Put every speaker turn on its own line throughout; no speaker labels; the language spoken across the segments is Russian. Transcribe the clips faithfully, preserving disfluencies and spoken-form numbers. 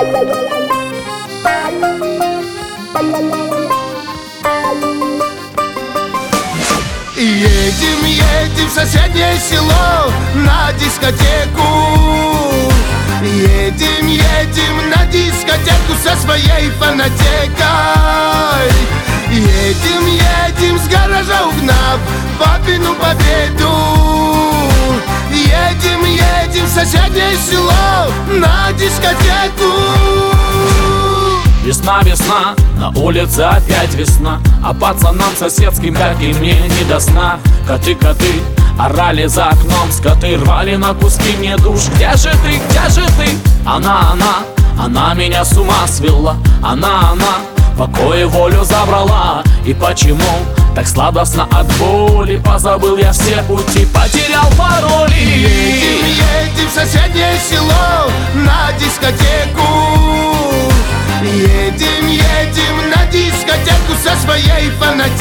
Едем, едем в соседнее село на дискотеку. Едем, едем на дискотеку со своей фонотекой. Едем, едем с гаража угнав папину победу. Едем, едем в соседнее село на дискотеку.
Весна, весна, на улице опять весна, а пацанам соседским, как и мне, не до сна. Коты, коты, орали за окном, скоты рвали на куски мне душ. Где же ты, где же ты? Она, она, она меня с ума свела. Она, она, покой и волю забрала. И почему так сладостно от боли? Позабыл я все пути, потерял пароли.
Едем, едем в соседнее село на дискотеку. Едем, едем на дискотеку со своей фонотекой.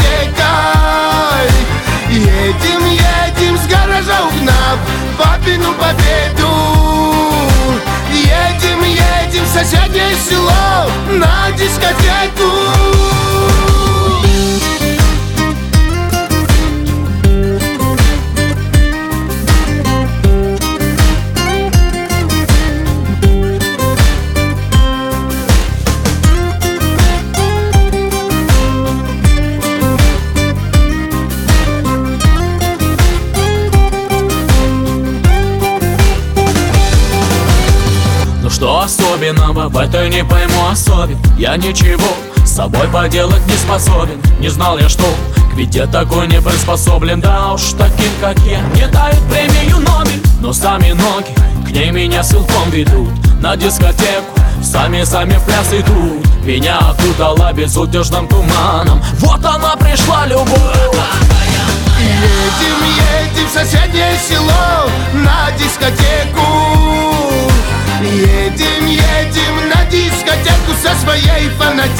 Едем, едем с гаража угнав папину победу. Едем, едем в соседнее село на дискотеку.
Что особенного в этой не пойму особен? Я ничего с собой поделать не способен. Не знал я, что к беде такой не приспособлен. Да уж таким, как я, не дают премию Нобель. Но сами ноги к ней меня силком ведут. На дискотеку сами-сами в пляс идут. Меня окутала безудержным туманом. Вот она пришла, любовь.
Едем, едем в соседнее село на дискотеку. Едем, едем на дискотеку со своей фонотекой.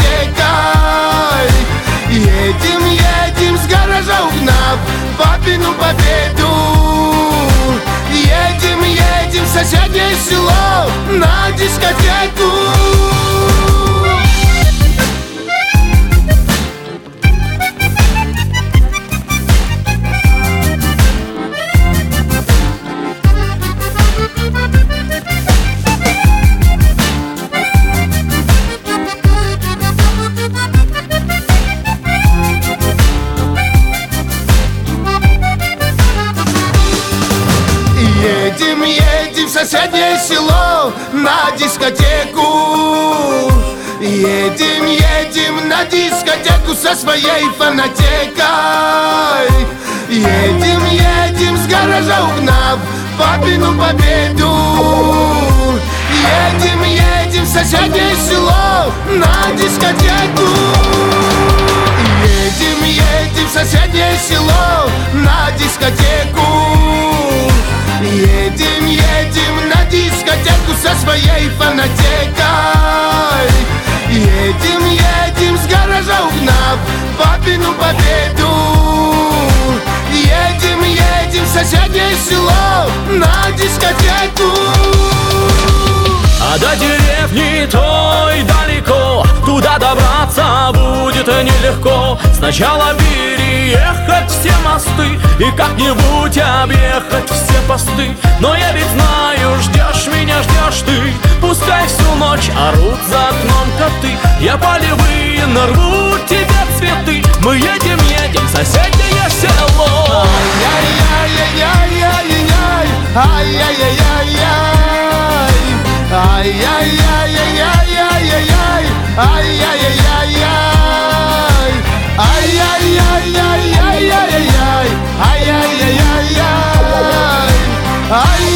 Едем, едем с гаража угнав папину победу. Едем, едем в соседнее село на дискотеку. Едем, едем в соседнее село на дискотеку. Едем, едем на дискотеку со своей фонотекой. Едем, едем с гаража угнав папину победу. Едем, едем в соседнее село на дискотеку. Едем, едем в соседнее село на дискотеку. Едем, едем на дискотеку со своей фонотекой. Едем, едем с гаража угнав папину победу. Едем, едем в соседнее село на дискотеку.
А до деревни той далеко, туда добраться будет нелегко. Сначала переехать все мосты и как-нибудь объехать все посты. Но я ведь знаю, ждешь меня, ждешь ты. Пускай всю ночь орут за окном коты. Я полевые нарву тебе цветы. Мы едем, едем в соседнее село.
Ай-яй-яй-яй-яй-яй, ай-яй-яй-яй-яй. Ай-яй-яй-яй-яй-яй-яй, ай-яй-яй-яй-яй. Ай-яй-яй-яй-яй-яй, ай-яй-яй-яй-яй.